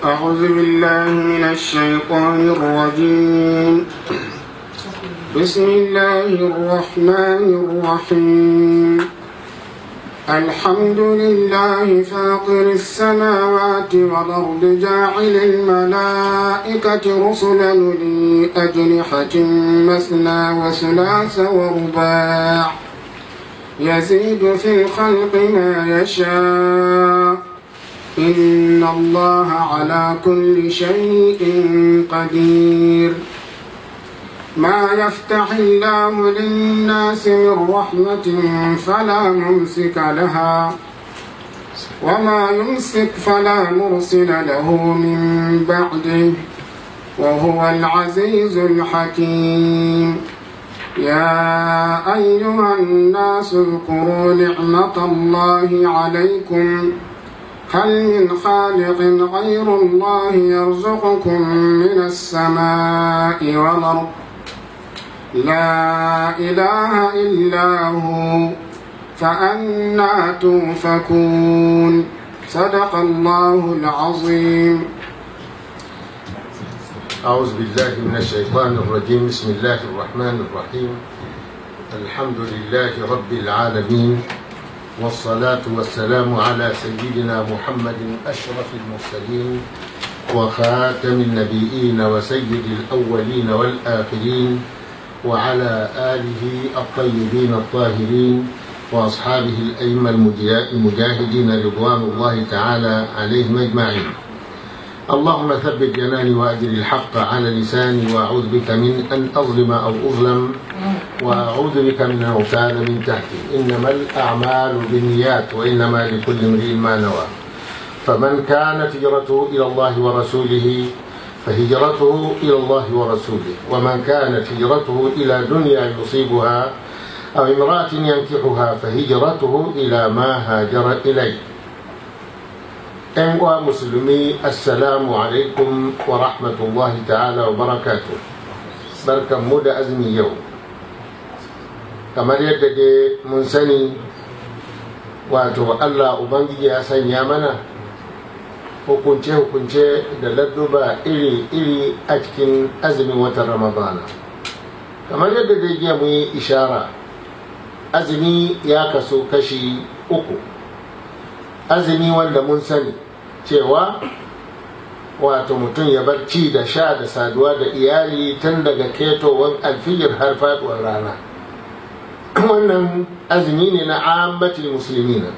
أعوذ بالله من الشيطان الرجيم. بسم الله الرحمن الرحيم. الحمد لله فاطر السماوات والأرض جاعل الملائكة رسلا أولي أجنحة مثنى وثلاث ورباع يزيد في الخلق ما يشاء إن الله على كل شيء قدير. ما يفتح الله للناس من رحمة فلا ممسك لها وما يمسك فلا مرسل له من بعده وهو العزيز الحكيم. يا أيها الناس اذكروا نعمة الله عليكم هل من خالق غير الله يرزقكم من السماء والأرض لا إله إلا هو فأنى توفكون. صدق الله العظيم. أعوذ بالله من الشيطان الرجيم. بسم الله الرحمن الرحيم. الحمد لله رب العالمين والصلاة والسلام على سيدنا محمد أشرف المرسلين وخاتم النبيين وسيد الأولين والآخرين وعلى آله الطيبين الطاهرين وأصحابه الأئمة المجاهدين رضوان الله تعالى عليهم أجمعين. اللهم ثبت جناني وأجر الحق على لساني وأعوذ بك من أن أظلم أو أظلم وأعوذ بك من أن أغتال من تحتي. إنما الأعمال بالنيات وإنما لكل امرئ ما نوى. فمن كانت هجرته إلى الله ورسوله فهجرته إلى الله ورسوله، ومن كانت هجرته إلى دنيا يصيبها أو امرأة ينكحها فهجرته إلى ما هاجر إليه. أيها مسلمي السلام عليكم ورحمة الله تعالى وبركاته. بركة مدى أزمي يوم kamar yadda dai mun sani wato Allah Ubangiji ya sanya mana hukunce-hukunce da ladduba iri-iri a cikin azumin watan Ramadana. Kamar yadda dai jiya mun yi ishara, azumi ya kaso kashi uku. Azumi wanda mun sani cewa wato mutum ya bar ci da sha da saduwa da iyali tun daga ketowar alfijir har faduwar rana. Wannan azumi ne na ammatul muslimina.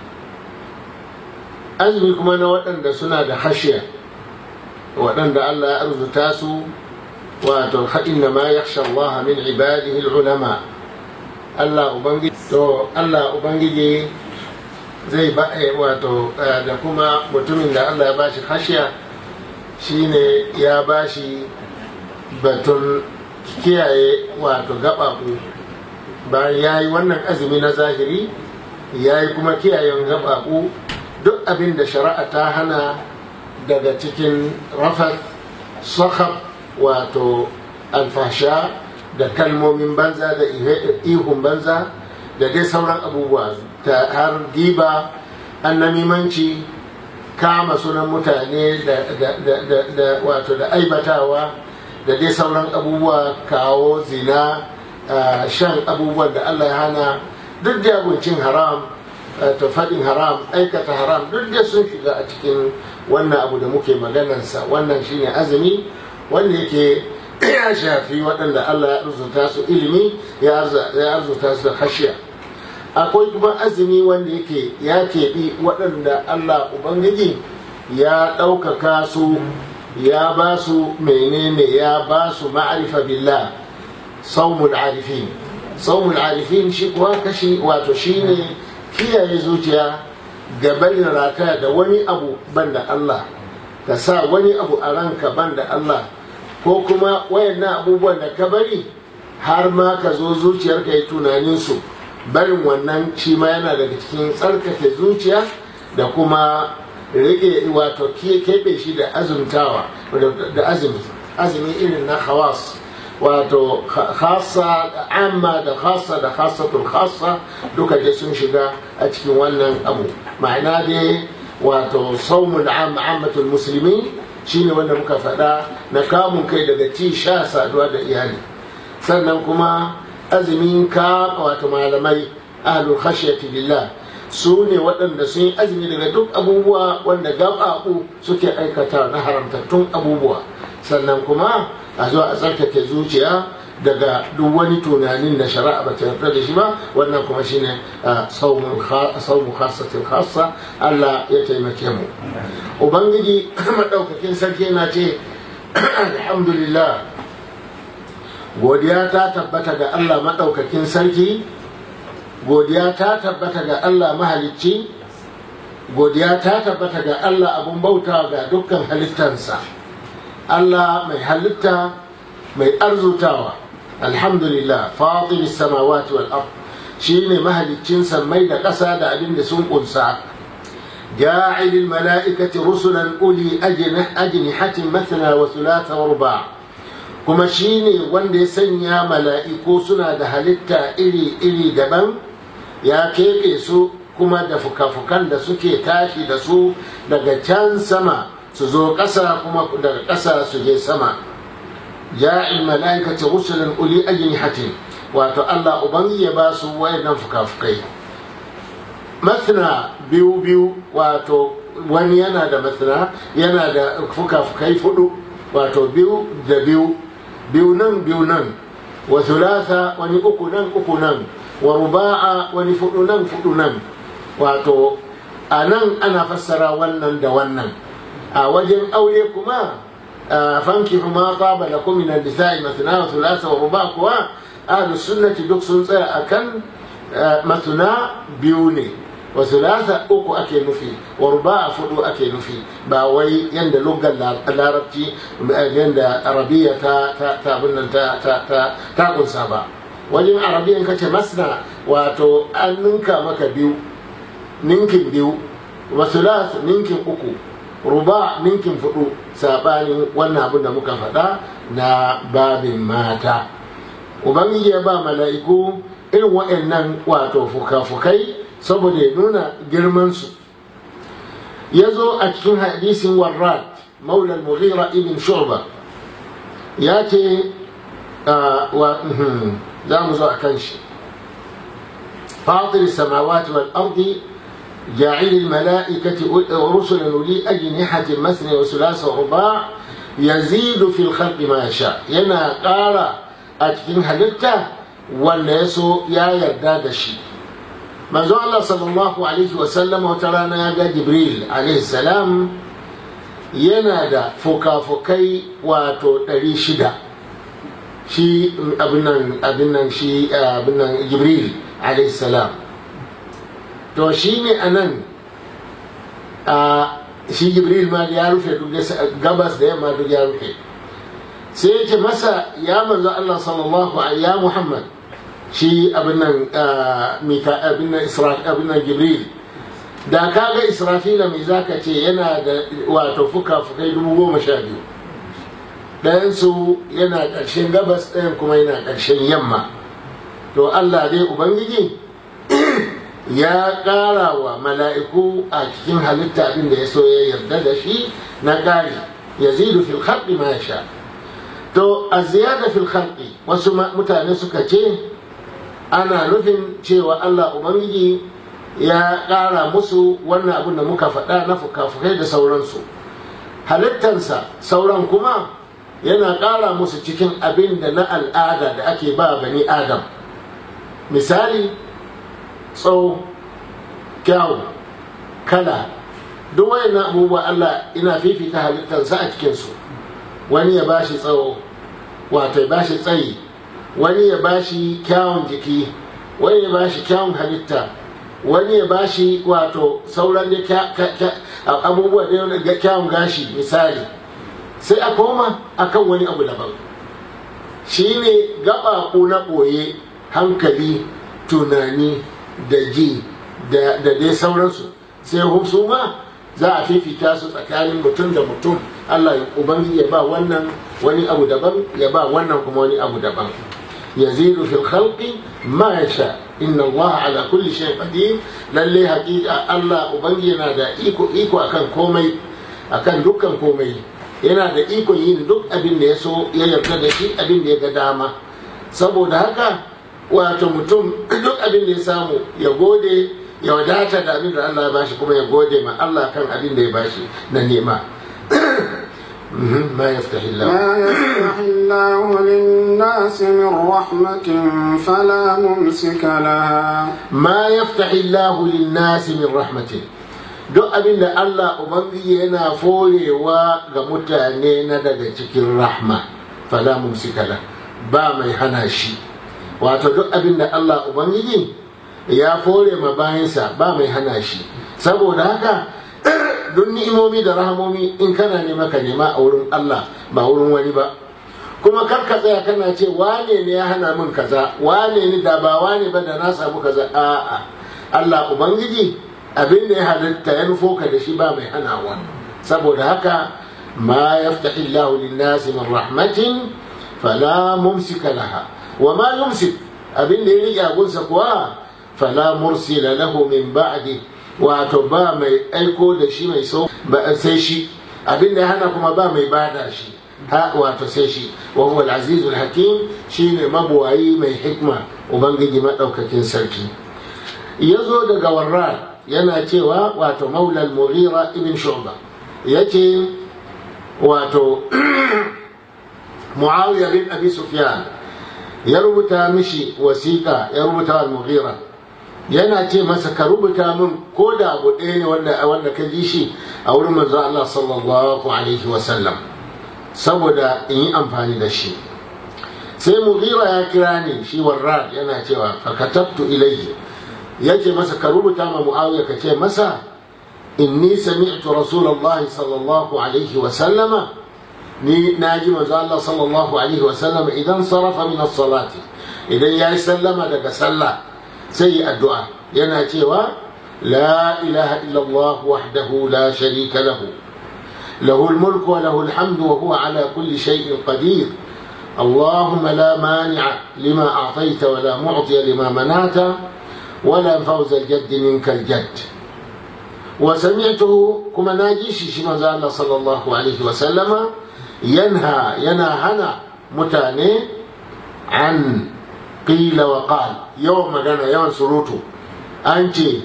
Azumi kuma na waɗanda suna da hashiya, waɗanda Allah ya arzuta su wato inna ma yakhsha Allah min ibadihi al-ulama. Allah ubangiji zai ba wato da kuma mutumin da Allah ya bashi hashiya shine ya bashi batun kiyaye wato gabaku. Bayan ya yi wannan azumi na zahiri ya yi kuma kiyayen gabaku duk abin da shari'a ta hana daga cikin rafat sakhab wato alfasha da kalmomin banza da ihun banza da dai sauran abubuwa ta har giba, annamimanci, kama sunan mutane da wato da aibatawa da dai sauran abubuwa, kawo zina, shan abubuwan da Allah ya hana, duk da abincin haram, ta faɗin haram, aikata haram, duk da sun shiga a cikin wannan abu da muke maganarsa. Wannan shine azumi wanda yake ya shafi waɗanda Allah ya arzuta su ilimi, ya arzuta su da khashiya. Akwai kuma azumi wanda yake ya keɓi waɗanda Allah Ubangiji ya ɗaukaka su, ya ba su menene, ya ba su ma'arifa billah. Saumul arifin. Saumul arifin shi kuwa kashi wato shine kiyaye zuciya ga barin rataya da wani abu banda Allah, ka sa wani abu a ranka banda Allah, ko kuma wayannan abubuwan da ka bari har ma ka zo zuciyarka yi tunanin su. Barin wannan shi ma yana daga cikin tsarkake zuciya da kuma rike wato keɓe shi da azumtawa da azumi irin na khawas, wato khassa da amma da khassatul khassa duka dai sun shiga a cikin wannan abu. Ma'ana dai wato saumul ammatul muslimin shine wanda muka faɗa na kamun kai daga ci sha saduwa da iyali. Sannan kuma azumin ka wato malamai ahlul khashyati lillah su ne waɗanda sun yi azumi daga duk abubuwa wanda gaɓaɓu suke aikata na haramtattun abubuwa. Sannan kuma a zo a tsarkake zuciya daga duk wani tunanin da shari'a ba ta yarda da shi ba. Wannan kuma shine saumu khassatin khassa. Allah ya taimake mu. Ubangiji madaukakin sarki na ce alhamdulillah, godiya ta tabbata ga Allah madaukakin sarki, godiya ta tabbata ga Allah mahalicci, godiya ta tabbata ga Allah abun bauta ga dukkan halittansa. Allah mai halitta mai arzutawa. Alhamdulillah fatiris samawati wal ard, shine mahaliccin sammai da ƙasa da abin da sun kunsa. ja'ilil mala'ikati rusulan uli ajnihatin mathna wa thulatha wa ruba', kuma shine wanda ya sanya mala'iku suna da halitta iri daban, ya keɓe su kuma da fuka-fukan da suke tashi da su daga can sama su zo ƙasa, kuma daga ƙasa su je sama. ja'il mala'ikati rusulan uli ajnihatin, wato Allah ubangi ya ba su wayannan fuka-fukai. Mathna biyu, wato wani yana da mathna, yana da fuka-fukai fudu, wato biyu da biyu nan, wa thulatha wani uku nan, wa ruba'a wani fudu nan. Wato a nan ana fassara wannan da wannan. A wajen aure kuma fankihu ma taba lakum min an-nisa'i mathna wa thulatha wa ruba' kuwa ahlus sunnati duk sun tsaya akan mathna biyu ne, wa thulatha uku ake nufi, wa ruba' fudu ake nufi. Ba wai yanda lugar larabci yanda arabiya ta kunsa ba. Wajen arabiyan kace masna, wato an ninka maka biyu, ninkin biyu, wa thulath ninkin uku, ruba ninkin fudu, sabanin wannan abin da muka faɗa na babin mata. Ubangiji ya ba mala'iku irin waɗannan wato fuka-fukai saboda ya nuna girmansu. Ya zo a cikin hadisin Warrad maula al-Mughira ibn Shu'ba, ya ce za mu zo a kan shi. fatir samawati wal ardi جاعل الملائكة رسلا أولي أجنحة مثنى وثلاث ورباع يزيد في الخلق ما يشاء. ينا قال أتكين هلتا والناس يا يرداد الشيء. منذ الله صلى الله عليه وسلم وترانا يا جبريل عليه السلام ينادى فكي واتو تريشدا شي أبنان شي أبنان جبريل عليه السلام. To shi ne a nan shi Jibril ma ya rufe duk gabas da yamma duk ya rufe. Sai ya ce masa, ya manzo Allah sallallahu alaihi ya Muhammad, shi abin nan Jibril, da ka ga Israfila mai zaka ce yana da wato fuka-fukai 12,000. ɗayansu yana ƙarshen gabas, ɗayan kuma yana ƙarshen yamma. To Allah dai Ubangiji ya ƙara wa mala'iku a cikin halitta abin da ya so ya yarda da shi na ƙari. Yazidu fil khalqi ma yasha. To a ziyada fil khalqi, wasu mutane suka ce ana nufin cewa Allah Ubangiji ya ƙara musu wannan abin da muka faɗa na fuka-fukai da sauransu. Halittansa sauran kuma yana ƙara musu cikin abin da na al'ada da ake ba bani Adam. Misali, tsawo, kyawu, kala, duk wayannan abubuwa Allah ina fifita halittarsa a cikinsu. Wani ya bashi tsawo, wato ya bashi tsayi, wani ya bashi kyawun jiki, wani ya bashi kyawun halitta, wani ya bashi wato sauran da abubuwa da kyawun gashi misali. Sai a koma akan wani abu daban, shi ne gaɓaɓu na ɓoye, hankali, tunani da ji da dai sauransu. Sai su ma za a fifita su tsakanin mutum da mutum. Allah Ubangiji ya ba wannan wani abu daban, ya ba wannan kuma wani abu daban. yazidu fil khalqi ma yasha, inna Allah ala kulli shay'in qadir. Lalle haƙiƙa Allah Ubangiji yana da iko akan komai, akan dukkan komai. yana da ikon yin duk abin da ya so ya yarda da shi abin da ya ga dama. Saboda haka wato mutum duk abin da ya samu ya gode, ya wadata da abin da Allah ya bashi, kuma ya gode ma Allah kan abin da ya bashi na nema. ما يفتح الله للناس من رحمة فلا ممسك لها. ما يفتح الله للناس من رحمة. duk abin da Allah Ubangiji yana forewa ga mutane na daga cikin rahma, fala mumsika la, ba mai hana shi. Wato duk abin da Allah Ubangiji ya fore ma bayansa ba mai hana shi. Saboda haka duk ni'imomi da rahamomi in kana nema ka nema a wurin Allah ba wurin wani ba. Kuma kar ka tsaya kana ce wane ne ya hana min kaza, wane ne da ba wane ba da na samu kaza. A'a, Allah Ubangiji abin da ya halitta ya nufo ka da shi ba mai hanawa. Saboda haka ma yaftahi Allahu lin-nasi min rahmatin fala mumsika laha wa ma yumsik, abin da ya riƙe agunsa kuwa fala mursila lahu min ba'di, wato ba mai aiko da shi mai so sai shi, abin da ya hana kuma ba mai bada shi wato sai shi. wa huwa al-azizul hakim, shine mabuwayi mai hikma, ubangiji madaukakin sarki. Yazo daga Warrad yana cewa wato maula al-Mughira ibn Shu'ba yace wato Muawiya bin Abi Sufyan ya rubuta mishi wasiƙa, ya rubuta al-Mughira yana ce masa ka rubuta min ko da abu ɗaya ne wanda ka ji shi a wurin manzo Allah sallallahu alaihi wasallam, saboda in yi amfani da shi. Sai Mughira ya kira ni, shi Warrad yana cewa fa katabtu ilayhi, yace masa ka rubuta ma Muawiya ka ce masa inni sami'tu Rasulullahi sallallahu alaihi wasallama, ni naji manzo Allah sallallahu alaihi wasallama idan sarafa min as-salati, idan yayi sallama daga sallah sai addu'a yana cewa la ilaha illallah wahdahu la sharika lahu lahul mulku wa lahul hamdu wa huwa ala kulli shay'in qadir allahumma la mani'a lima a'tayta wa la mu'tiya lima mana'ta wa la fawza al-jadd minka al-jadd. Wa sami'tuhu, kuma naji shi manzo Allah sallallahu alaihi wa sallama yana hana mutane an qila wa qal, yawan magana, yawan surutu, an ce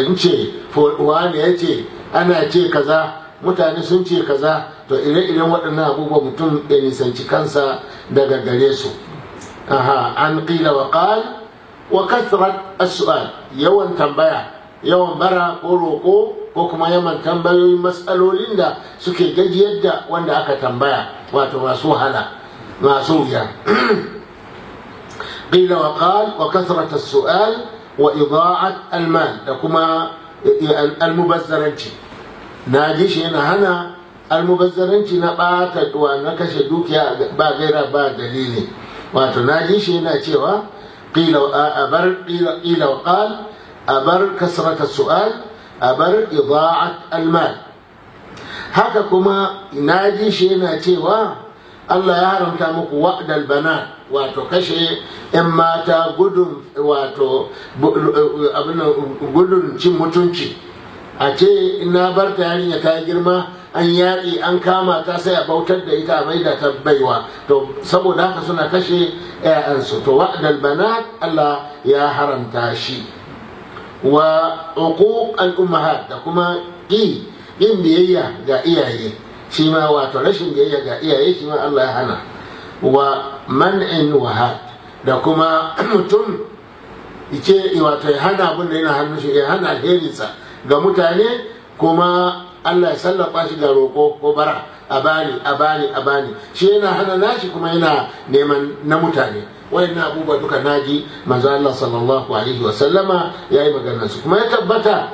wani ya ce, ana ce kaza, mutane sun ce kaza. To ire-iren waɗannan abubuwa mutum ya nisanci kansa daga gare su. An qila wa qal wa kathrat as-su'al, yawan tambaya, yawan bara ko roƙo, ko kuma yawan tambayoyin matsalolin da suke gajiyar da wanda aka tambaya, wato masu wahala, masu wuya. قيل وقال وكثرة السؤال وإضاعة المال، لكما المبذرنشي ناجيش هنا المبذرنشي نبات ونكش دوكيا با غير با دليل، واتو ناجيش هنا تشوا قيل وقال أبر كثرة السؤال أبر إضاعة المال. هكا كما ناجيش هنا تشوا Allah ya haramta muku wa'dal banat, wato kashe 'yan mata gudun cin mutunci. A ce ina bar ta yarinya ta girma, an yaƙi an kama ta sai a bautar da ita a maida ta baiwa. To saboda haka suna kashe 'ya'yansu. To wa'dal banat Allah ya haramta shi. Wa uquq al-ummahat, da kuma yin biyayya ga iyaye, shi ma wato rashin biyayya ga iyaye shi ma Allah ya hana. Wa man'in wahad, da kuma mutum yace wato ya hana abin da yana hannun shi, ya hana alherinsa ga mutane, kuma Allah ya sallaba shi ga roƙo ko bara, a bani, shi yana hana nashi kuma yana neman na mutane. Wayannan abubuwa duka naji manzo Allah sallallahu alaihi wa sallama yayi maganar su, kuma ya tabbata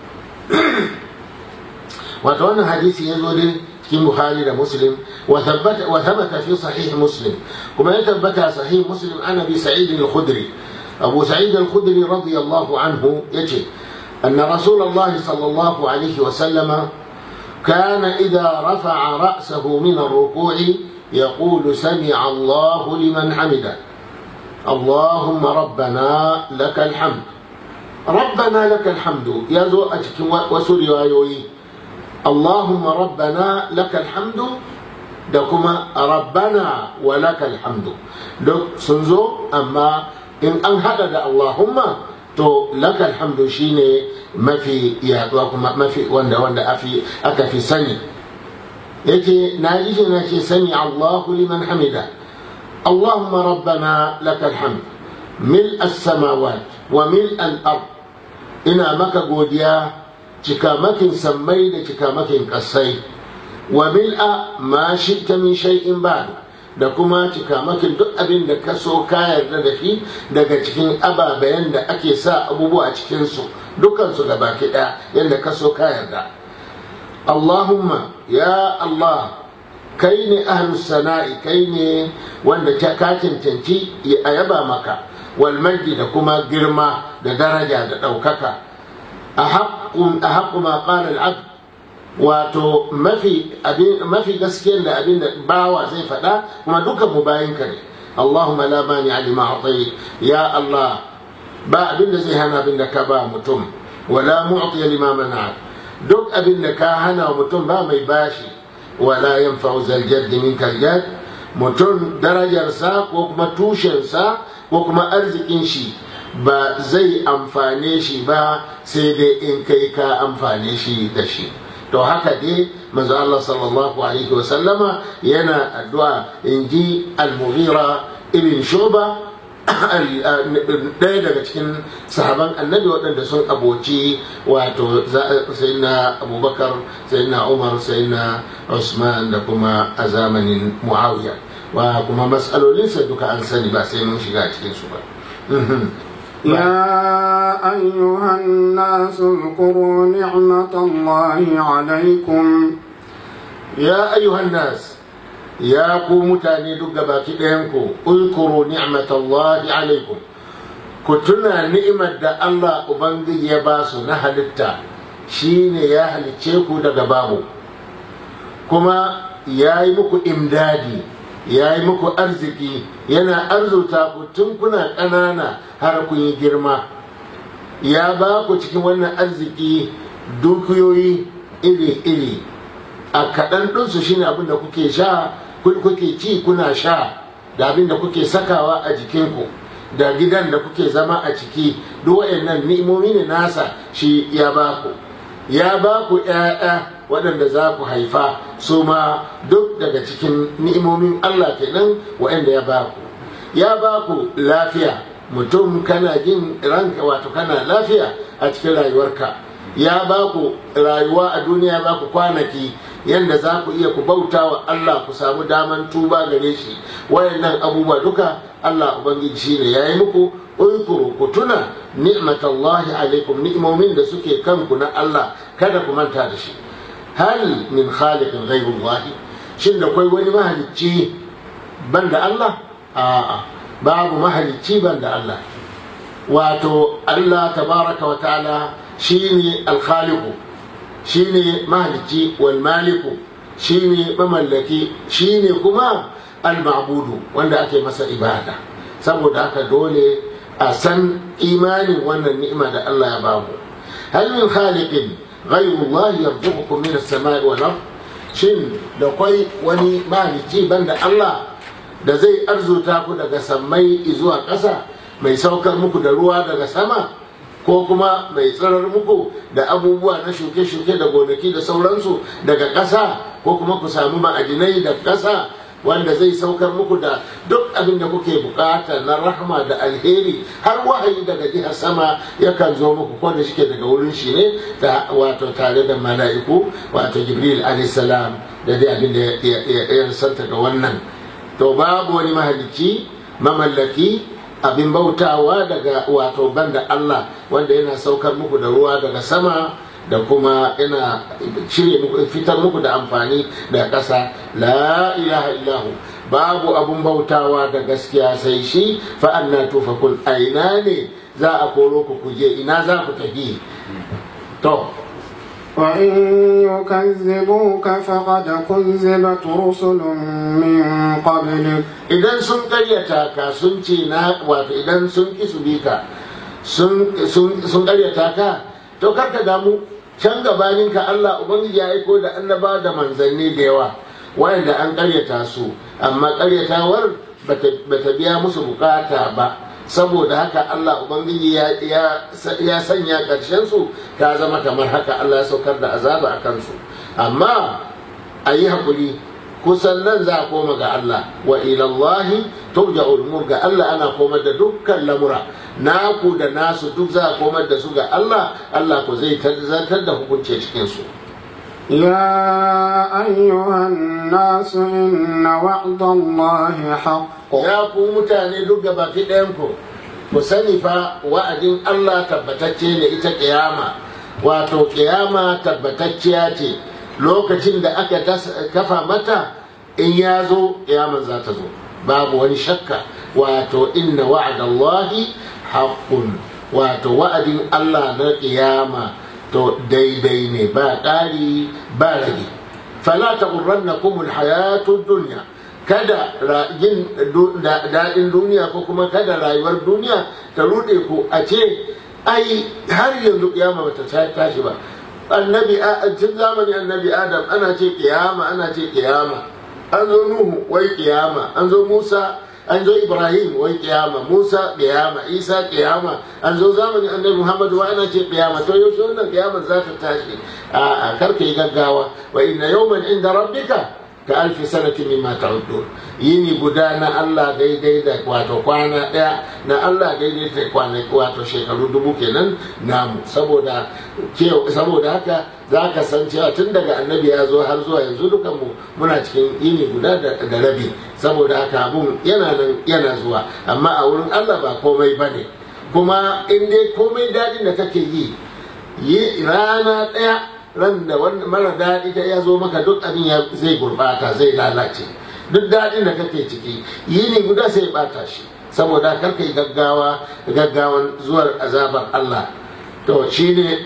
wato wannan hadisi ya zo dai cikin Bukhari da Muslim, wa thabata fi sahih Muslim, kuma ya tabbata sahih Muslim an Abi Sa'id al-Khudri, Abu Sa'id al-Khudri radiyallahu anhu yace anna Rasulullah sallallahu alaihi wa sallama kana idha rafa'a ra'sahu min ar-ruku'i yaqulu sami'a Allahu liman hamida Allahumma rabbana lakal hamd. Rabbana lakal hamdu ya zo a cikin wasu riwayoyi, Allahumma rabbana lakal hamdu da kuma rabbana wa lakal hamdu duk sun zo, amma in an hada da Allahumma to lakal hamdu shine mafi yaduwa kuma mafi wanda aka fi sani. yake na ji na ce sami Allahu liman hamida. Allahumma rabbana lakal hamd mil as-samawat wa mil al-ard. ina maka godiya cikamakin sammai da cikamakin kasai, wa mil'a ma shi'ta min shay'in ba'd, da kuma cikamakin duk abin da ka so ka yarda da shi daga cikin ababayen da ake sa abubuwa a cikin su dukkan su gabaki daya yanda ka so ka yarda. Allahumma ya Allah, kai ne ahlus sana'i, kai ne wanda ka cancanci a yaba maka, wal majdi da kuma girma da daraja da ɗaukaka. a haƙƙu ma ƙala al'abd, wato mafi gaskiyar da abin da bawa zai faɗa, kuma dukan mu bayinka ne. Allahumma la mani lima a'tai, ya Allah ba abin da zai hana abin da ka ba mutum, wala mu'ti lima mana'at, duk abin da ka hana mutum ba mai bashi. Wala yanfa'u zal jadd minka al-jadd, mutum darajarsa ko kuma tushensa ko kuma arzikin shi ba zai amfane shi ba sai dai in kai ka amfane shi da shi. To haka dai manzo Allah sallallahu alaihi wa sallama yana addu'a, in ji al-Mughira ibn Shuba, ɗaya daga cikin sahaban annabi waɗanda sun aboci wato sayyidina Abubakar, sayyidina Umar, sayyidina Usman da kuma a zamanin Muawiya, wa kuma mas'alolinsa duka an sani ba sai mun shiga cikin su ba. يا أيها الناس اذكروا نعمة الله عليكم. يا أيها الناس، يا قوم تاني دقبا كدينكو، اذكروا نعمة الله عليكم. كتنا نعمة دا الله أبنغي يباسو نهلتا شين يا هلتشيكو دقبابو، كما يا يمكو إمدادي ya yi muku arziki, yana arzuta ku tun kuna ƙanana har kun yi girma. Ya ba ku cikin wannan arziki dukiyoyi iri-iri, a kaɗan ɗinsu shine abin da kuke sha, kuke ci kuna sha, da abin da kuke sakawa a jikinku, da gidan da kuke zama a ciki, duk waɗannan ni'imomi ne nasa shi ya ba ku. Ya ba ku ‘ya'ya waɗanda za ku haifa, su ma duk daga cikin ni'imomin Allah kenan waɗanda ya ba ku. Ya ba ku lafiya, mutum kana jin ranka, wato kana lafiya a cikin rayuwarka. Ya ba ku rayuwa a duniya, ba ku kwanaki yanda za ku iya ku bauta wa Allah, ku samu daman tuba gare shi. Wayannan abubuwa duka Allah Ubangiji shi ne ya yi muku. Uykuru, ku tuna ni'matallahi alaikum, ni'imomin da suke kanku na Allah, kada ku manta da shi. Hal min khaliqin ghayrullahi, shin da kai wani mahalicci banda Allah? A'a, babu mahalicci banda Allah. Wato Allah tabaraka wa ta'ala shine al-khaliqu, shine mahalicci, wal maliku shine mamallaki, shine kuma al-ma'budu wanda ake masa ibada. Saboda haka dole a san imanin wannan ni'ima da Allah ya bamu. Hal min khaliqin ghayrullahi yarzuqukum min as-sama'i wal ard, shin da kwai wani mahalicci banda Allah da zai arzuta ku daga sammai zuwa ƙasa, mai saukar muku da ruwa daga sama, ko kuma mai tsirar muku da abubuwa na shuke-shuke da gonaki da sauransu daga ƙasa, ko kuma ku samu ma'adinai da ƙasa, wanda zai saukar muku da duk abin da kuke bukata na rahma da alheri, har wahayi daga jihar sama yakan zo muku, ko da shike daga wurin shi ne, da wato tare da mala'iku, wato Jibril alayhi salam, da dai abin da ya santa ga wannan. To babu wani mahalicci mamallaki abin bautawa daga wato banda Allah, wanda yana saukar muku da ruwa daga sama, da kuma ina cire muku, fitar muku da amfani da ƙasa. La ilaha illahu, babu abun bautawa da gaskiya sai shi. Fa anna tufakun, aina ne za a koro ku kuje, ina za ku tafi? To وإن يكذبوك فقد كذبت رسل من قبلك. idan sun karyata ka sun ce na, wato idan sun ki su bi ka, sun karyata ka, to karka damu. Can gabaninka Allah Ubangiji ya aiko da annaba da manzanni da yawa, wa'anda an ƙaryata su amma ƙaryatawar bata biya musu bukata ba, saboda haka Allah ubangiji ya sanya ƙarshen su ta zama kamar haka. Allah ya saukar da azaba a kansu, amma a yi haƙuri, kusan nan za a koma ga Allah. Wa ilallahi turja'ul umur, ga Allah ana komar da dukkan lamura, naku da nasu duk za a komar da su ga Allah. Allah ku zai zartar da hukunci cikin su. يا أيها الناس إن وعد الله حق. Ya ku mutane duk gaba ki ɗayanku, ku sani fa wa'adin Allah tabbatacce ne. Ita ƙiyama, wato ƙiyama tabbatacciya ce. Lokacin da aka kafa mata, in ya zo ƙiyaman za ta zo, babu wani shakka. Wato inna wa'adallahi haqqun, wato wa'adin Allah na ƙiyama to daidai ne, ba ƙari ba rage. Fala taghurrannakum alhayatud dunya, kada jin daɗin duniya ko kuma kada rayuwar duniya ta ruɗe ku a ce ai har yanzu kiyama bata tashi ba. Annabi a cikin zamanin annabi Adam ana ce kiyama, ana ce kiyama. An zo Nuhu wai kiyama, an zo Musa, an zo Ibrahim wai kiyama, Musa kiyama, Isa kiyama, an zo zamanin annabi Muhammadu wa ana ce kiyama. To yaushe wannan kiyamar za ta tashi? A karka yi gaggawa. Wa inna yawman inda rabbika ka alfi sanatin mimma ta'uddun. Yini guda na Allah daidai da wato kwana daya na Allah daidai da kwana wato shekaru 1000 kenan namu. Saboda haka za ka san cewa tun daga annabi ya zo har zuwa yanzu dukanmu muna cikin yini guda da rabi. Saboda haka abun yana nan yana zuwa, amma a wurin Allah ba komai bane. Kuma in dai komai dadin da kake yi rana daya, ran da mara daɗi ta ya zo maka, duk abin zai gurbata, zai lalace. Duk daɗin da kake ciki yini guda sai bata shi. Saboda karka yi gaggawan zuwar azabar Allah. To shine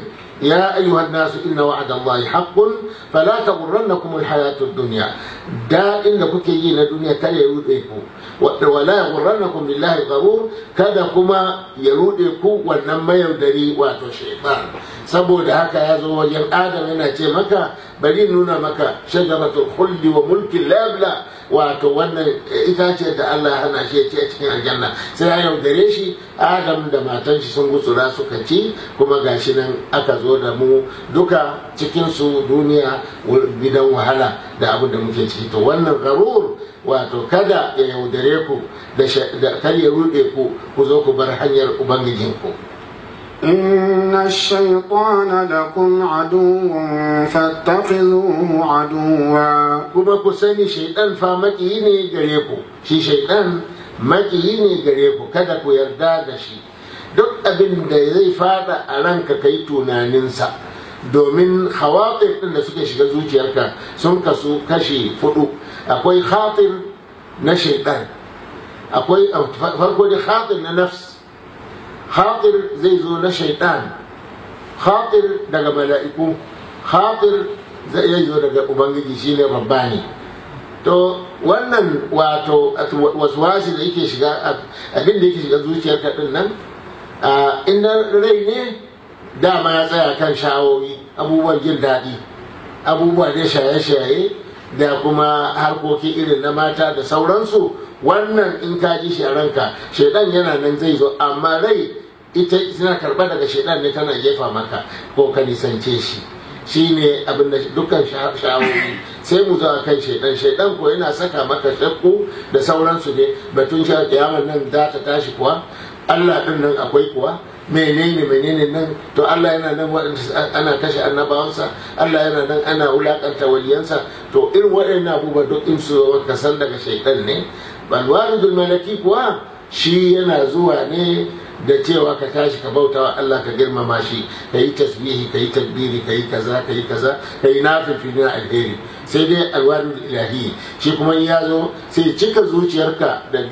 يا أيها الناس إن وعد الله حق فلا تغرنكم الحياة الدنيا. دائما كوكيين الدنيا كلا يرودكم ولا يغرنكم بالله الغرور، كذا كما يرودكم ونما يودري واتو الشيطان. saboda haka ya zo wajen Adam yana ce maka bari nuna maka shajaratul khuldi wa mulkin la yabla, wato wannan itace da Allah hana shi ce cikin aljanna. Sai ya yaudare shi, Adam da matan shi sun gutsura suka ci, kuma gashi nan aka zo da mu duka cikin su duniya gidan wahala da abin da muke ciki. To wannan garur, wato kada ya yaudare ku da kar ya rude ku zo ku bar hanyar ubangijinku. إن الشيطان لكم عدو فاتخذوه عدوا. kuma ku sani shaitan fa maƙiyi ne gare ku. Shi shaitan maƙiyi ne gare ku, kada ku yarda da shi. Duk abin da zai fada a ranka kai tunaninsa, domin khawatir din da suke shiga zuciyarka sun kasu kashi 4. Akwai khatir na shaitan, akwai farko da khatir na nafs. khatir zai zo na shaitan, khatir daga mala'iku, khatir zai zo daga ubangiji shine rabbani. To wannan wato waswasi da yake shiga, abin da yake shiga zuciyarka din nan, inda rai ne dama ya tsaya kan sha'awoyi, abubuwan jin daɗi, abubuwa da shaye-shaye da kuma harkoki irin na mata da sauransu. Wannan in ka ji shi a ranka, shaidan yana nan zai zo, amma rai ita tana karba daga shaidan ne, tana jefa maka ko ka nisance shi. Shine abin da dukkan sha'awoyi sai mu zo kan shaidan. Shaidan ko yana saka maka shakku da sauransu ne. Batun sha kiyamar nan za ta tashi kuwa, Allah din nan akwai kuwa, menene nan. To Allah yana nan, ana kashe annabawansa, Allah yana nan ana wulakanta waliyansa. To irin waɗannan abubuwa duk in su ka san daga shaidan ne. Balwaridul malaki kuwa shi yana zuwa ne da cewa ka tashi ka bauta wa Allah, ka girmama shi, ka yi tasbihi, ka yi takbiri, ka yi kaza, ka yi kaza, ka yi nafilfili na alheri. Sai dai alwaridul ilahi shi kuma ya zo sai cika zuciyarka da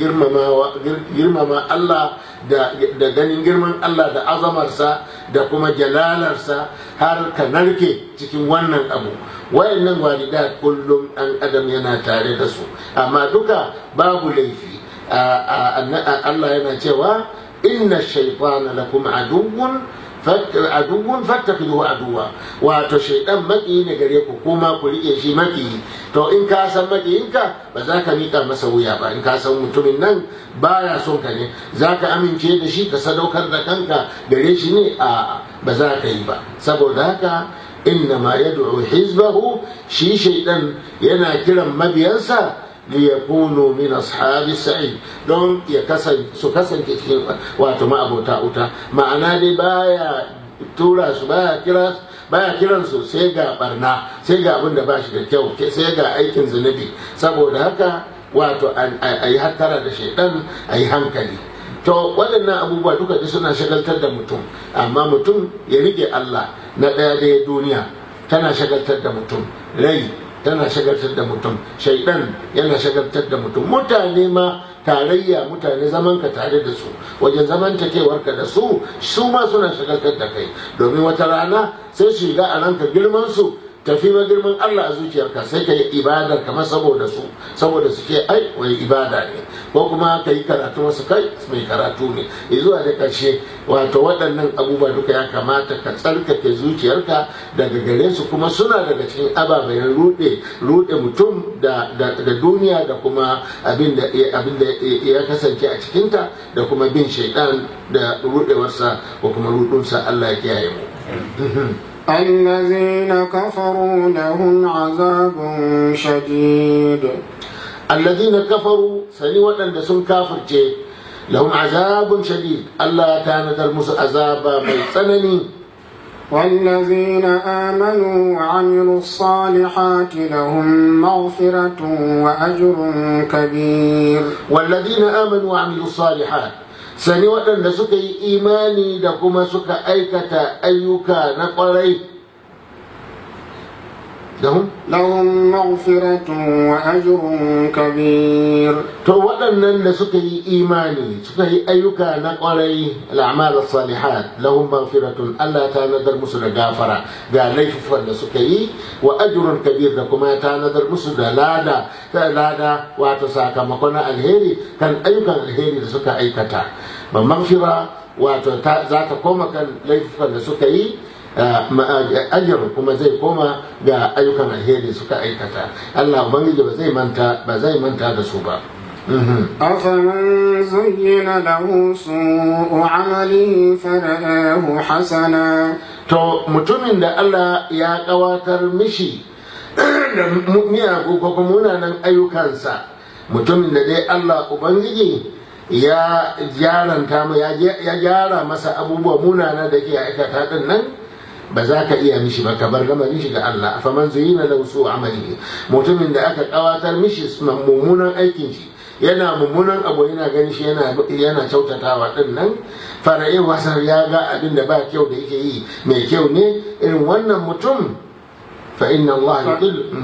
girmama Allah, da ganin girman Allah da azamarsa da kuma jalalarsa, har ka narke cikin wannan abu. Wayannan walidat kullum ɗan adam yana tare da su, amma duka babu laifi. Allah yana cewa inna shaytana lakum aduwwun aduwwun fattakhidhu aduwa, wato shaidan maki ne gare ku kuma ku rike shi maki. To in ka san makiyinka ba za ka mika masa wuya ba, in ka san mutumin nan baya son ka ne za ka amince da shi ka sadaukar da kanka gare shi ne? a ba za ka yi ba. Saboda haka innama yad'u hizbahu, shi shaidan yana kiran mabiyansa liyakunu min ashabi sa'id, don su kasance cikin wato ma'abota wuta. Ma'ana dai baya tura su, baya kiran su sai ga barna, sai ga abin da ba shi da kyau, sai ga aikin zunubi. Saboda haka wato a yi hattara da shaidan, a yi hankali. To waɗannan abubuwa duka da suna shagaltar da mutum, amma mutum ya rike Allah. Na ɗaya dai duniya tana shagaltar da mutum, rai tana shagaltar da mutum, shaidan yana shagaltar da mutum, mutane ma tarayya, mutane zaman ka tare da su, wajen zamantakewarka da su ma suna shagaltar da kai. Domin wata rana sai su shiga a ranka girman su tafi ma girman Allah a zuciyarka, sai ka yi ibadar kamar saboda su ce ai wai ibada ne, ko kuma ka yi karatu wasu kai mai karatu ne. Zuwa da ƙarshe wato waɗannan abubuwa duka ya kamata ka tsarkake zuciyarka daga gare su, kuma suna daga cikin ababen ruɗe mutum da duniya da kuma abin da ya kasance a cikinta, da kuma bin shaidan da ruɗewarsa ko kuma ruɗunsa. Allah ya kiyaye mu. الذين كفروا لهم عذاب شديد. الذين كفروا سني ودن سن كافر لهم عذاب شديد، الله كان المس عذاب ميتنني. والذين آمنوا وعملوا الصالحات لهم مغفرة وأجر كبير. والذين آمنوا وعملوا الصالحات sani waɗanda suka yi imani da kuma suka aikata ayyuka na ƙwarai, lahum maghfiratun wa ajrun kabir. To waɗannan da suka yi imani suka yi ayyuka na ƙwarai, al'amal salihat, lahum maghfiratun, Allah ta nadar musu da gafara ga laifufan da suka yi, wa ajrun kabir, da kuma ta nadar musu da lada wato sakamakon alheri kan ayyukan alheri da suka aikata. Ba maghfira wato za ta koma kan laifufan da suka yi, ajiyar kuma zai koma ga ayyukan alheri suka aikata. Allah ubangiji ba zai manta da su ba. أفمن زين له سوء عمله فرآه حسنا. To mutumin da Allah ya kawatar mishi da miyagu ko kuma munanan ayyukansa, mutumin da dai Allah ubangiji ya gyara masa abubuwa munana da ke aikata din nan, ba za ka iya mishi ba, ka bar lamarin shi ga Allah. Faman zuyina lahu su'u amalihi, mutumin da aka kawatar mishi mummunan aikin shi, yana mummunan abu, yana gani shi yana kyautatawa din nan, fara'in wasar ya ga abin da ba kyau da yake yi mai kyau ne, irin wannan mutum فإن الله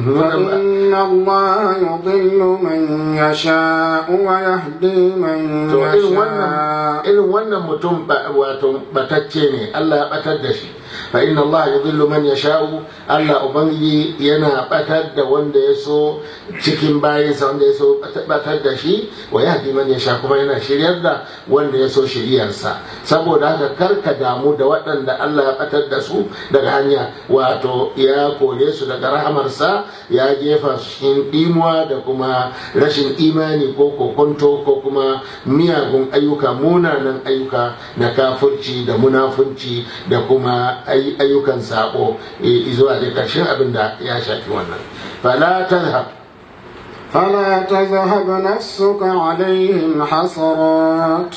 يضل من يشاء ويهدي من يشاء. إلى wannan mutum wato batacce ne, Allah ya batar da shi. فإن الله يضل من يشاء, Allah ubangiji yana batar da wanda ya so cikin bayinsa, wanda ya so batar da shi, wa yahdi man yasha, kuma yana shiryar da wanda ya so shiryarsa. Saboda haka karka damu da waɗanda Allah ya batar da su daga hanya, wato ya kore su daga rahamarsa, ya jefa su cikin dimuwa da kuma rashin imani ko kokonto ko kuma miyagun ayyuka, munanan ayyuka na kafirci da munafunci da kuma ayyukan sabo, zuwa da ƙarshen abin da ya shafi wannan. فلا تذهب نفسك عليهم حسرات.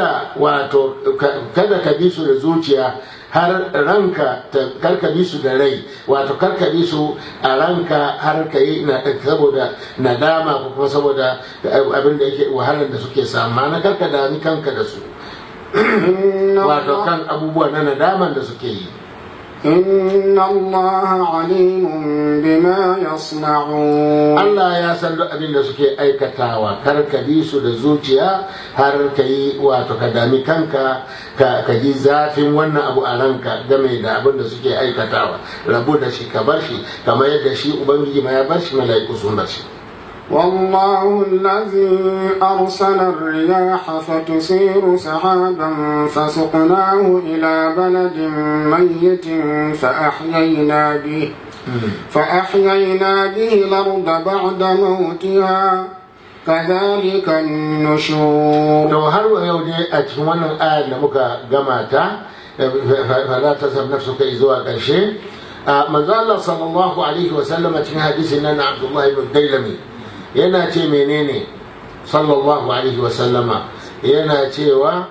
kada ka bi su da zuciya har ranka, karka bi su da rai, wato karka bi su a ranka har ka yi saboda nadama ko kuma saboda abin da yake wahalar da suke samu, na karka dami kanka da su wato kan abubuwa na nadaman da suke yi. إن الله عليم بما يصنعون. Allah ya san duk abin da suke aikatawa, kar ka bi su da zuciya har ka yi wato ka dami kanka ka ji zafin wannan abu a ranka game da abin da suke aikatawa. Rabu da shi, ka bar shi kamar yadda shi ubangiji ma ya bar shi, mala'iku sun bar shi. والله الذي أرسل الرياح فتثير سحابا فسقناه إلى بلد ميت فأحيينا به الأرض بعد موتها كذلك النشور. to har wa yau dai a cikin wannan ayar da muka gama ta fala tasab nafsuka zuwa ƙarshe, manzo Allah sallallahu alaihi wa sallam cikin hadisin nan Abdullah ibn Dailami yana ce menene sallallahu alaihi wa sallama yana cewa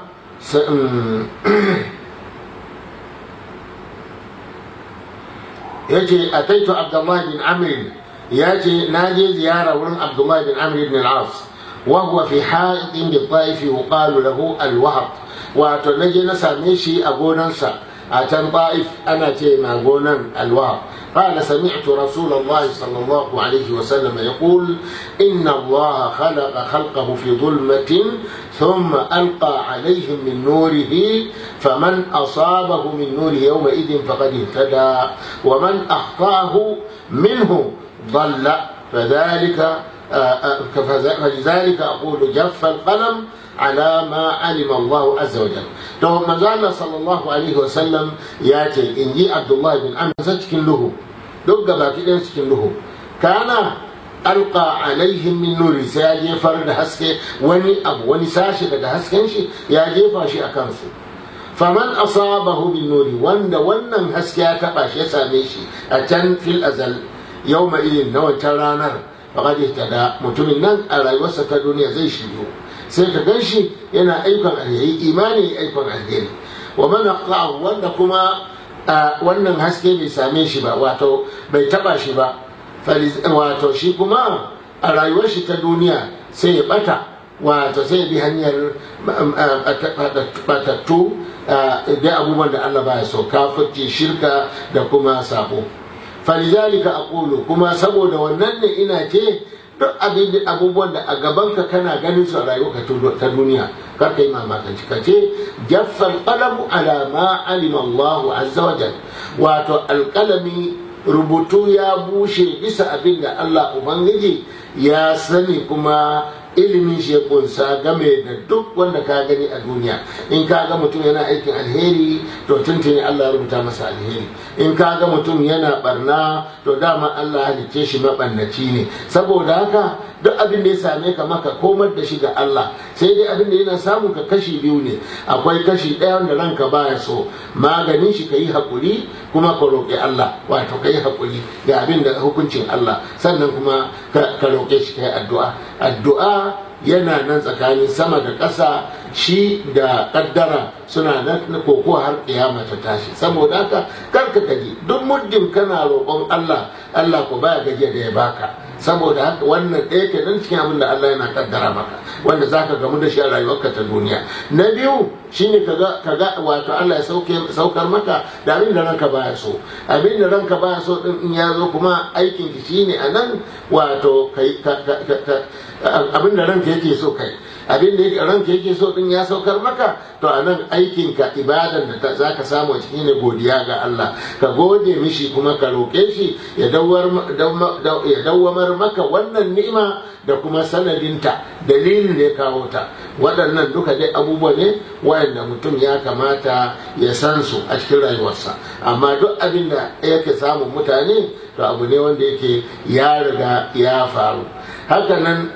yace ataitu Abdullah bin Amr yace naje ziyara wurin Abdullah bin Amr ibn al-As wa huwa fi ha'idin bi Taif yuqalu lahu al-Wahab, wato naje na same shi a gonansa a can Taif ana ce ma gonan al-Wahab. قال سمعت رسول الله صلى الله عليه وسلم يقول إن الله خلق خلقه في ظلمة ثم ألقى عليهم من نوره فمن أصابه من نوره يومئذ فقد اهتدى ومن أخطأه منه ضل فلذلك أقول جف القلم على ما علم الله عز وجل. تو مازال صلى الله عليه وسلم ياتي إنجي عبد الله بن عمرو سكن له دق باكي سكن له كان ألقى عليهم من نور سياجي فرد حسكي وني ساشي daga hasken shi ya jefa shi a kansu. faman asabahu bin nuri wanda wannan haske ya taba shi ya same shi a can fil azal yawma idin na wancan ranar faqad ihtada, mutumin nan a rayuwarsa ta duniya zai shiryo sai ka gan shi yana aikon alheri, imani aikon alheri. wa man aqta'ahu wanda kuma wannan haske bai same shi ba, wato bai taba shi ba, wato shi kuma a rayuwar shi ta duniya sai ya bata, wato sai ya bi hanyar batattu da abubuwan da Allah baya so, kafirci, shirka da kuma sabo. falizalika aqulu, kuma saboda wannan ne ina ce duk abubuwan da a gabanka kana ganin su a rayuwarka ta duniya kar ka yi mamakanci ka ce jaffal qalamu ala ma alima Allah azza wa jal, wato alƙalami rubutu ya bushe bisa abin da Allah ubangiji ya sani kuma ilimin shi ya kunsa game da duk wanda ka gani a duniya. in ka ga mutum yana aikin alheri to tuntuni Allah ya rubuta masa alheri, in ka ga mutum yana barna to dama Allah halicce shi mabannaci ne. saboda haka duk abin da ya same ka maka komar da shi ga Allah, sai dai abin da yana samun ka kashi biyu ne. akwai kashi ɗaya wanda ranka baya so, maganin shi ka yi haƙuri kuma ka roƙi Allah, wato ka yi haƙuri ga abin da hukuncin Allah, sannan kuma ka roƙe shi ka yi addu'a yana nan tsakanin sama da ƙasa, shi da ƙaddara suna nan koko har kiyama ta tashi. saboda haka karka gaji, duk muddin kana roƙon Allah, Allah ko baya gajiya da ya baka. saboda haka wannan ɗaya ke nan cikin abin da Allah yana kaddara maka, wanda zaka gamu da shi a rayuwarka ta duniya. na biyu shine kaga wato Allah ya saukar maka da abin da ranka baya so. abin da ranka baya so din in ya zo kuma aikin ki shine anan, wato kai abin da ranka yake so kai, abin da ranka yake so din ya saukar maka, to anan aikin ka ibadan da zaka samu cikin ne godiya ga Allah, ka gode mishi kuma ka roƙe shi ya dawwamar maka wannan ni'ima da kuma sanadinta, dalilin da ya kawo ta. waɗannan duka dai abubuwa ne wayanda mutum ya kamata ya san su a cikin rayuwarsa. amma duk abin da yake samun mutane to abu ne wanda yake ya riga ya faru. hakanan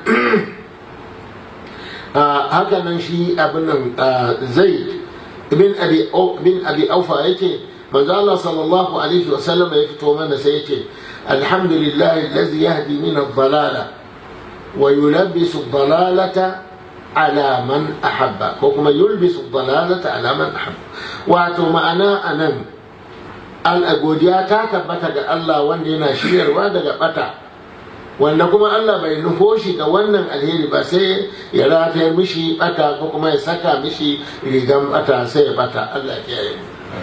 shi abin nan zai bin abi aufa yake manzo Allah sallallahu alaihi wasallam ya fito mana sai yake alhamdulillahi allazi yahdi min ad-dalala wa yulabbisu ad-dalalata ala man ahabba, ko kuma yulbisu ad-dalalata ala man ahabba. wato ma'ana anan godiya ta tabbata ga Allah wanda yana shiryarwa daga bata, wanda kuma Allah bai nufo shi da wannan alheri ba sai ya ratayar mishi bata ko kuma ya saka mishi rigan bata sai ya bata. Allah ya yi.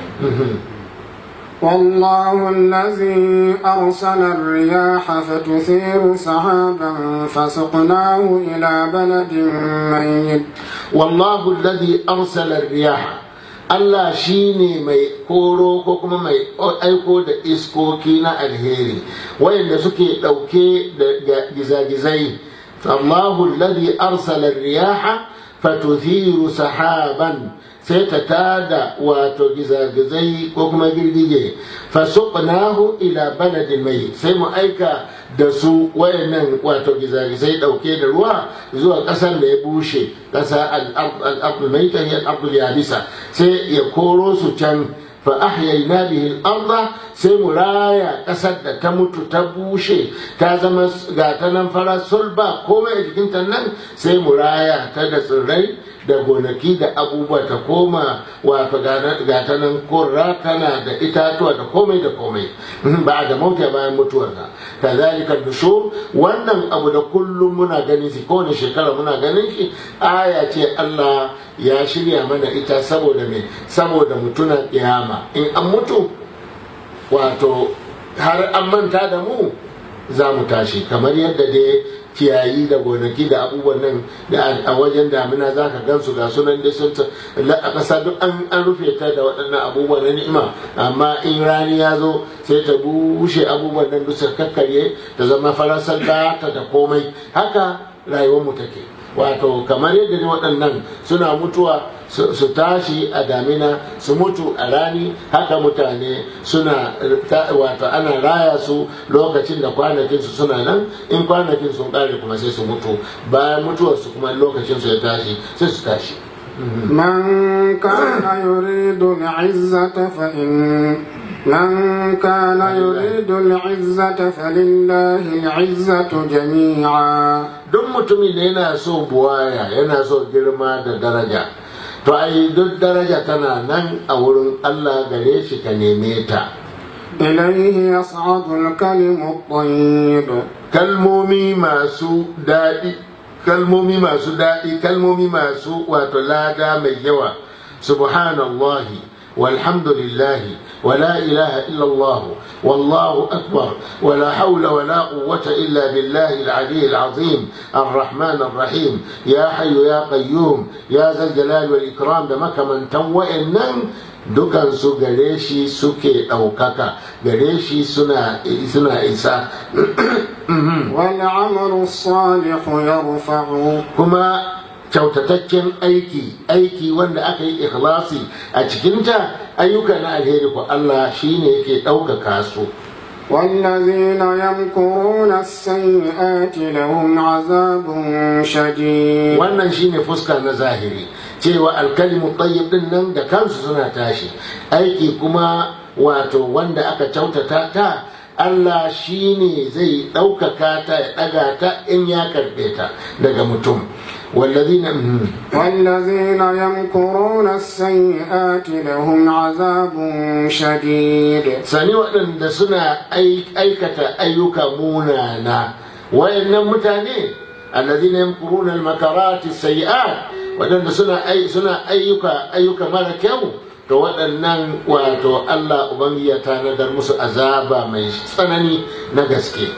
والله الذي أرسل الرياح فتثير سحابا فسقناه إلى بلد ميت. والله الذي أرسل الرياح، Allah shine mai koro ko kuma mai aiko da iskoki na alheri wayanda suke dauke da gizagizai. Allahu alladhi arsala ar-riyaha fatuthiru sahaban, sai ta tada wato gizagizai ko kuma girgije, fasuqnahu ila baladin mai, sai mu aika da su wayannan wato gizagizai dauke da ruwa zuwa kasar da ya bushe, kasa al-ardul maita hiya al-ardul yabisa, sai ya koro su can. fa ahyayna bihi al-ardha, sai mu raya kasar da ta mutu ta bushe ta zama ga ta nan fara sulba komai a jikinta nan, sai mu raya ta da tsirrai da gonaki da abubuwa ta koma wato ga ta nan korra tana da itatuwa da komai da komai ba da mauta bayan mutuwarta. kazalika nushur, wannan abu da kullum muna ganin shi kowane shekara muna ganin shi, aya ce Allah ya shirya mana ita saboda me, saboda mutuna kiyama in an mutu wato har an manta da mu za mu tashi, kamar yadda dai kiyayi da gonaki da abubuwan nan da a wajen damina za ka gansu ga sunan da sun a ƙasa duk an rufe ta da waɗannan abubuwan na ni'ima, amma in rani ya zo sai ta bushe abubuwan nan duk kakkarye ta zama farasar ta da komai. Haka rayuwarmu take, wato kamar yadda ne waɗannan suna mutuwa su tashi a damina su mutu a rani, haka mutane suna wato ana raya su lokacin da kwanakinsu suna nan, in kwanakin sun kare kuma sai su mutu, bayan mutuwarsu kuma lokacin su ya tashi sai su tashi. من كان يريد العزة فلله العزة جميعا. duk mutumin da yana so buwaya yana so girma da daraja, to ai duk daraja tana nan a wurin Allah, gare shi ka neme ta. إليه يصعد الكلم الطيب. kalmomi masu daɗi kalmomi masu wato lada mai yawa, subhanallahi walhamdulillahi ولا إله إلا الله والله أكبر ولا حول ولا قوة إلا بالله العلي العظيم الرحمن الرحيم يا حي يا قيوم يا ذا الجلال والإكرام da makamantan wa'annan dukansu gare shi suke ɗaukaka, gare shi suna isa. والعمل الصالح يرفعه. kuma kyautataccen aiki wanda aka yi ikhlasi a cikinta, ayyuka na alheri ko Allah shine yake ɗaukaka su. والذين يمكرون السيئات لهم عذاب شديد. wannan shine fuska na zahiri, cewa alkalimu tayyib din nan da kansu suna tashi, aiki kuma wato wanda aka kyautata ta Allah shine zai ɗaukaka ta ya ɗaga ta in ya karɓe ta daga mutum. والذين يمكرون السيئات لهم عذاب شديد. sani waɗanda suna aikata ayyuka munana, wayannan mutane alladhina yamkuruna almakarati sayyi'at, waɗanda suna ayyuka mara kyau, to waɗannan wato Allah ubangi ya tanadar musu azaba mai tsanani na gaske.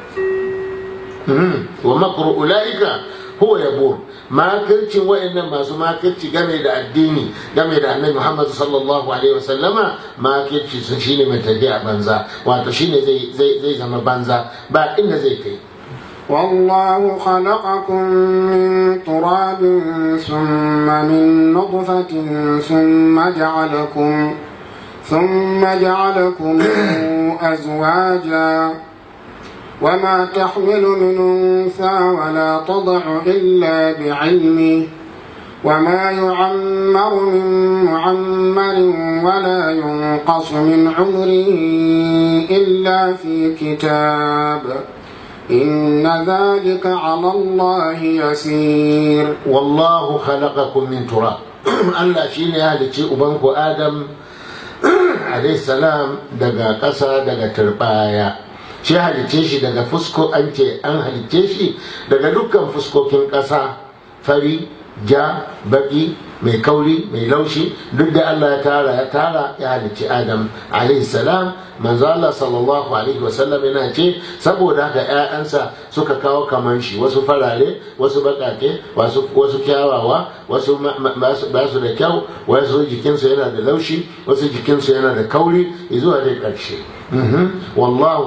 wa makru ulaika huwa yabur, makircin wa'annan masu makirci game da addini, game da annabi Muhammad sallallahu alaihi wasallama, makirci sun shine mai tafiya banza, wato shine zai zama banza ba inda zai kai. والله خلقكم من تراب ثم من نطفة ثم جعلكم أزواجا وما تحمل من أنثى ولا تضع إلا بعلمه وما يعمر من معمر ولا ينقص من عمره إلا في كتاب إن ذلك على الله يسير. والله خلقكم من تراب Allah shine ya halicci ubanku Adam alayhi salam daga ƙasa, daga turbaya. Shi halicce shi daga fusko, an ce an halicce shi daga dukkan fuskokin ƙasa, fari, ja, baki, mai kauri, mai laushi, duk da Allah ya tara ya halicci Adam alaihi salam. Manzo Allah sallallahu alaihi wasallam yana ce saboda haka ƴaƴansa suka kawo kaman shi, wasu farare, wasu bakake, wasu kyawawa, wasu ba su da kyau, wasu jikinsu yana da laushi, wasu jikinsu yana da kauri, zuwa dai ƙarshe. wallahu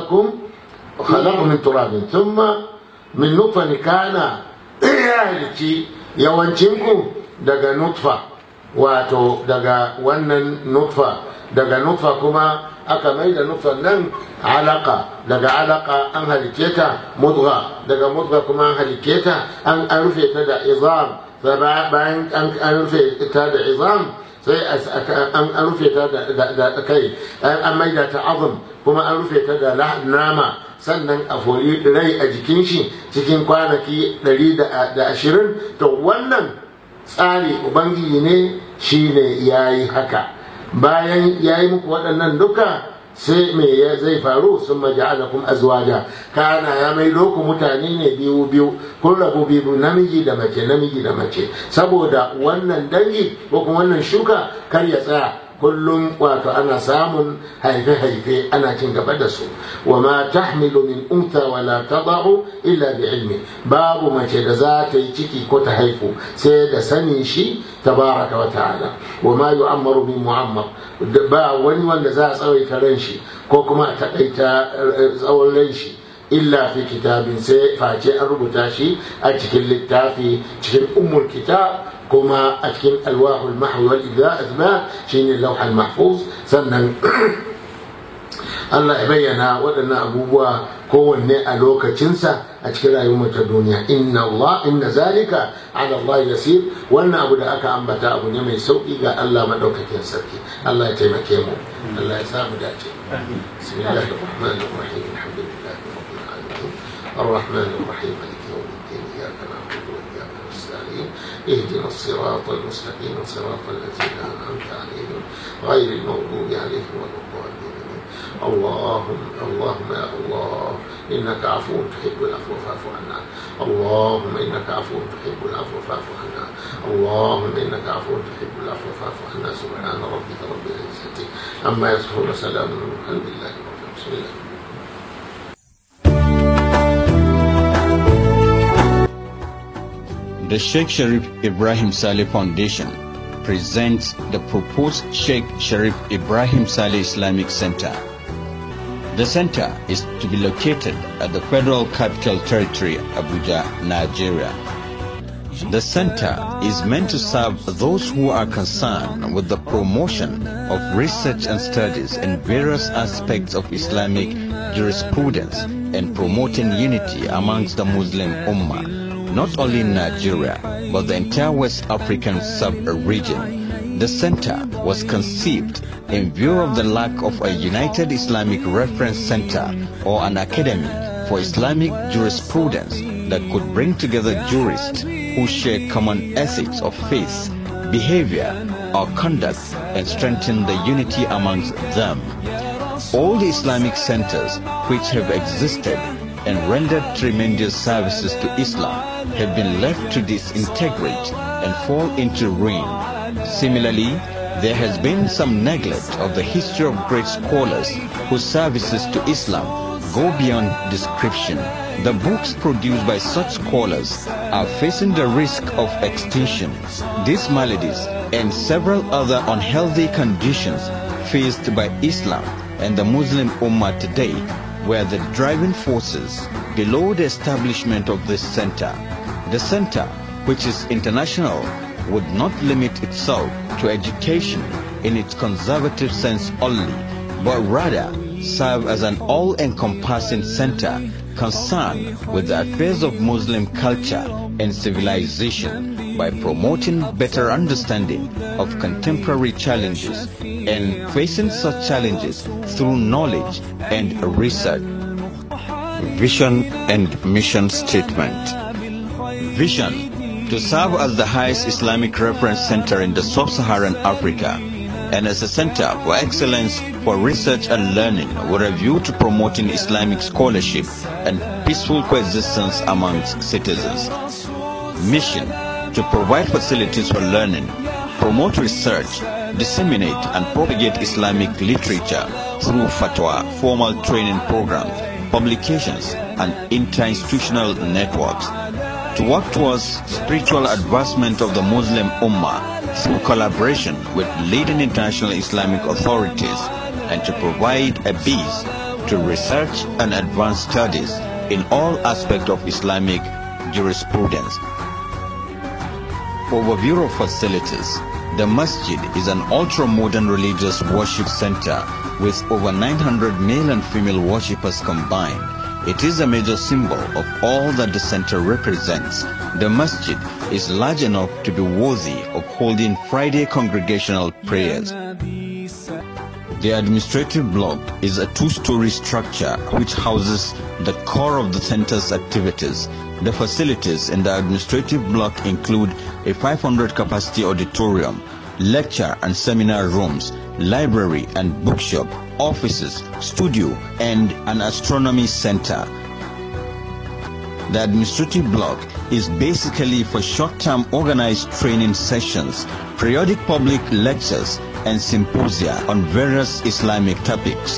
khalaqa min turabin thumma min nutfatin kana ya halicci yawancinku daga nutfa, wato daga wannan nutfa, daga nutfa kuma aka mai da nutfan nan alaka, daga alaka an halice ta mudgha, daga mudgha kuma an halice ta an rufe ta da izam, bayan an rufe ta da izam sai an rufe ta da kai, an mai da ta azum, kuma an rufe ta da nama, sannan a foli rai a jikin shi cikin kwanaki 120. to wannan tsari ubangiji ne shi ne ya yi haka. bayan ya yi muku waɗannan duka sai me zai faru? sun maja'alakum azwaja, kana ya mai ku mutane ne biyu biyu, kun rabu biyu, namiji da mace, namiji da mace, saboda wannan dangi ko kuma wannan shuka kar ya tsaya kullum, wato ana samun haife-haife ana cin gaba da su. wa ma tahmilu min unta wa la tada'u illa bi ilmi, babu mace da za ta yi ciki ko ta haifu sai da sanin shi tabaraka wa ta'ala. wa ma yu'ammaru min mu'ammar, ba wani wanda za a tsawaita ran shi ko kuma a taƙaita tsawon ran shi illa fi kitabin, sai face an rubuta shi a cikin littafi, cikin ummul kitab, kuma a cikin alwahul mahwi wal idha shine lauhal mahfuz. sannan Allah ya bayyana waɗannan abubuwa kowanne a lokacinsa a cikin rayuwar ta duniya. inna zalika ala Allah yasir, wannan abu da aka ambata abu ne mai sauki ga Allah madaukakin sarki. Allah ya taimake mu, Allah ya samu dace. bismillahir rahmanir rahim, alhamdulillahi rabbil alamin, arrahmanir rahim, maliki yawmiddin, iyyaka na'budu wa iyyaka nasta'in, اهدنا الصراط المستقيم صراط الذين أنعمت عليهم غير المغضوب عليهم ولا الضالين. اللهم يا الله إنك عفو تحب العفو فاعف عنا. اللهم إنك عفو تحب العفو فاعف عنا. اللهم إنك عفو تحب العفو فاعف عنا. سبحان ربك رب العزة عما يصفون وسلام الحمد لله رب العالمين. بسم الله. The Sheikh Sharif Ibrahim Saleh Foundation presents the proposed Sheikh Sharif Ibrahim Saleh Islamic Center. The center is to be located at the Federal Capital Territory, Abuja, Nigeria. The center is meant to serve those who are concerned with the promotion of research and studies in various aspects of Islamic jurisprudence and promoting unity amongst the Muslim Ummah, not only in Nigeria, but the entire West African sub-region. The center was conceived in view of the lack of a united Islamic reference center or an academy for Islamic jurisprudence that could bring together jurists who share common ethics of faith, behavior, or conduct and strengthen the unity amongst them. All the Islamic centers which have existed and rendered tremendous services to Islam have been left to disintegrate and fall into ruin. Similarly, there has been some neglect of the history of great scholars whose services to Islam go beyond description. The books produced by such scholars are facing the risk of extinction. These maladies and several other unhealthy conditions faced by Islam and the Muslim Ummah today were the driving forces below the establishment of this center. The center, which is international, would not limit itself to education in its conservative sense only, but rather serve as an all-encompassing center concerned with the affairs of Muslim culture and civilization by promoting better understanding of contemporary challenges and facing such challenges through knowledge and research. Vision and mission statement. Vision: to serve as the highest Islamic reference center in the sub-Saharan Africa and as a center for excellence for research and learning with a view to promoting Islamic scholarship and peaceful coexistence amongst citizens. mission to provide facilities for learning, promote research, disseminate and propagate Islamic literature through fatwa, formal training programs, publications, and inter-institutional networks, to work towards spiritual advancement of the Muslim Ummah through collaboration with leading international Islamic authorities, and to provide a base to research and advanced studies in all aspects of Islamic jurisprudence. Overview of facilities. The masjid is an ultra-modern religious worship center with over 900 male and female worshippers combined. It is a major symbol of all that the center represents. The masjid is large enough to be worthy of holding Friday congregational prayers. The administrative block is a two-story structure which houses the core of the center's activities. The facilities in the administrative block include a 500-capacity auditorium, lecture and seminar rooms, library and bookshop, offices, studio, and an astronomy center. The administrative block is basically for short-term organized training sessions, periodic public lectures, and symposia on various Islamic topics.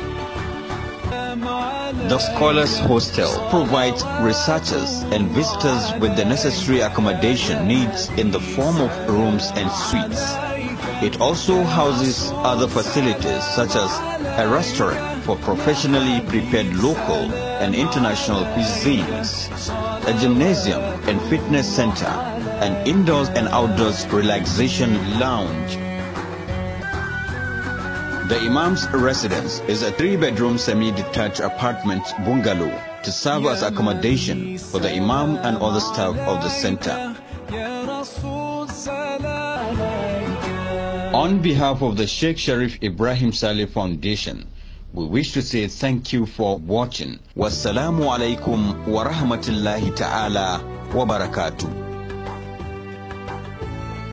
The Scholars Hostel provides researchers and visitors with the necessary accommodation needs in the form of rooms and suites. It also houses other facilities such as a restaurant for professionally prepared local and international cuisines, a gymnasium and fitness center, an indoors and outdoors relaxation lounge. The Imam's residence is a 3-bedroom semi-detached apartment bungalow to serve as accommodation for the Imam and other staff of the center. On behalf of the Sheikh Sharif Ibrahim Saleh Foundation, we wish to say thank you for watching. Wassalamu alaikum wa rahmatullahi ta'ala wa barakatuh.